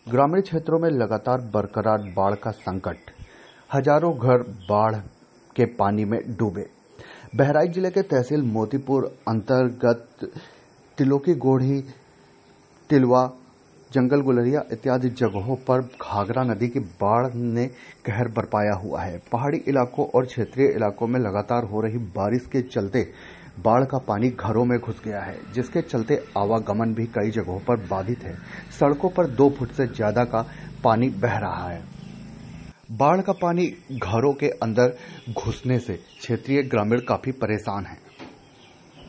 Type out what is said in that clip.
ग्रामीण क्षेत्रों में लगातार बरकरार बाढ़ का संकट। हजारों घर बाढ़ के पानी में डूबे। बहराइच जिले के तहसील मोतीपुर अंतर्गत तिलोकी गोढ़ी, तिलवा, जंगल गुलरिया इत्यादि जगहों पर घाघरा नदी की बाढ़ ने कहर बरपाया हुआ है। पहाड़ी इलाकों और क्षेत्रीय इलाकों में लगातार हो रही बारिश के चलते बाढ़ का पानी घरों में घुस गया है, जिसके चलते आवागमन भी कई जगहों पर बाधित है। सड़कों पर 2 फुट से ज्यादा का पानी बह रहा है। बाढ़ का पानी घरों के अंदर घुसने से क्षेत्रीय ग्रामीण काफी परेशान हैं।